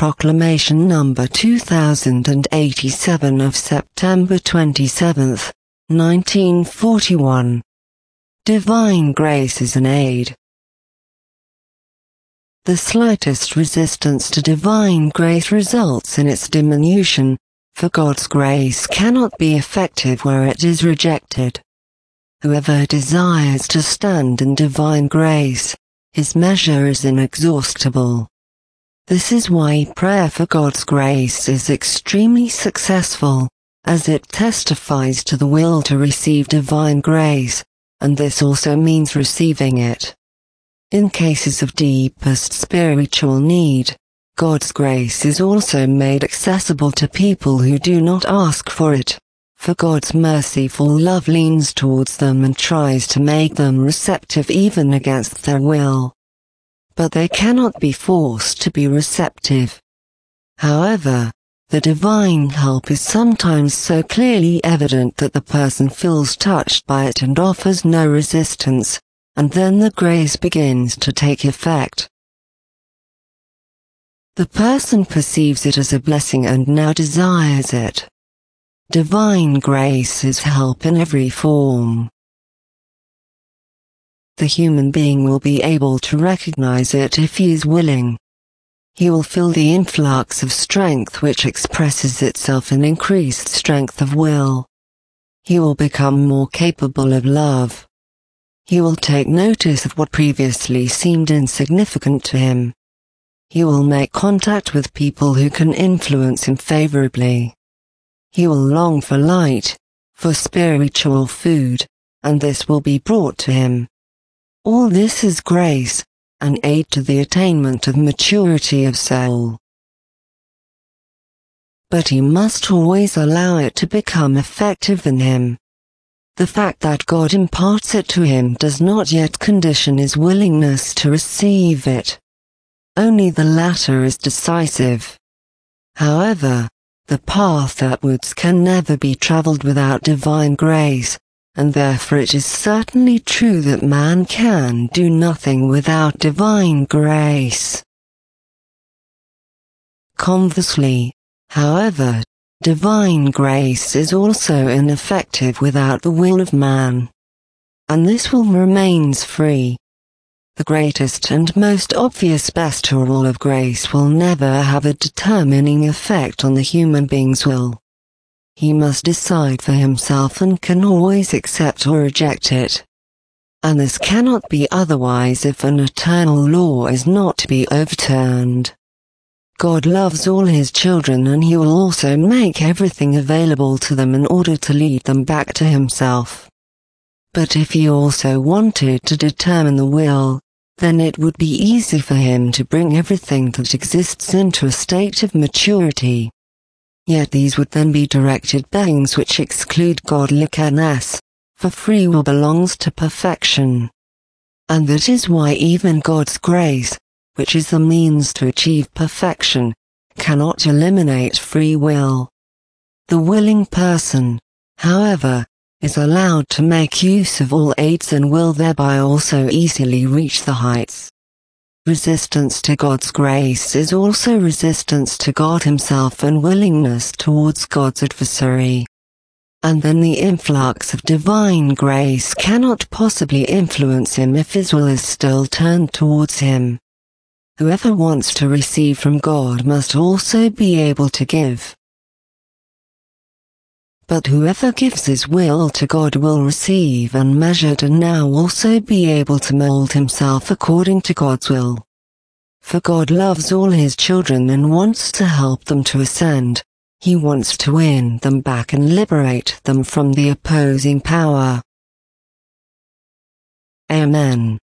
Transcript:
Proclamation number 2087 of September 27, 1941. Divine grace is an aid. The slightest resistance to divine grace results in its diminution, for God's grace cannot be effective where it is rejected. Whoever desires to stand in divine grace, his measure is inexhaustible. This is why prayer for God's grace is extremely successful, as it testifies to the will to receive divine grace, and this also means receiving it. In cases of deepest spiritual need, God's grace is also made accessible to people who do not ask for it, for God's merciful love leans towards them and tries to make them receptive even against their will. But they cannot be forced to be receptive. However, the divine help is sometimes so clearly evident that the person feels touched by it and offers no resistance, and then the grace begins to take effect. The person perceives it as a blessing and now desires it. Divine grace is help in every form. The human being will be able to recognize it if he is willing. He will feel the influx of strength which expresses itself in increased strength of will. He will become more capable of love. He will take notice of what previously seemed insignificant to him. He will make contact with people who can influence him favorably. He will long for light, for spiritual food, and this will be brought to him. All this is grace, an aid to the attainment of maturity of soul. But he must always allow it to become effective in him. The fact that God imparts it to him does not yet condition his willingness to receive it. Only the latter is decisive. However, the path upwards can never be traveled without divine grace, and therefore it is certainly true that man can do nothing without divine grace. Conversely, however, divine grace is also ineffective without the will of man. And this will remains free. The greatest and most obvious bestowal of grace will never have a determining effect on the human being's will. He must decide for himself and can always accept or reject it. And this cannot be otherwise if an eternal law is not to be overturned. God loves all his children and he will also make everything available to them in order to lead them back to himself. But if he also wanted to determine the will, then it would be easy for him to bring everything that exists into a state of maturity. Yet these would then be directed beings which exclude godlikeness, for free will belongs to perfection. And that is why even God's grace, which is the means to achieve perfection, cannot eliminate free will. The willing person, however, is allowed to make use of all aids and will thereby also easily reach the heights. Resistance to God's grace is also resistance to God himself and willingness towards God's adversary. And then the influx of divine grace cannot possibly influence him if his will is still turned towards him. Whoever wants to receive from God must also be able to give. But whoever gives his will to God will receive unmeasured and now also be able to mold himself according to God's will. For God loves all his children and wants to help them to ascend. He wants to win them back and liberate them from the opposing power. Amen.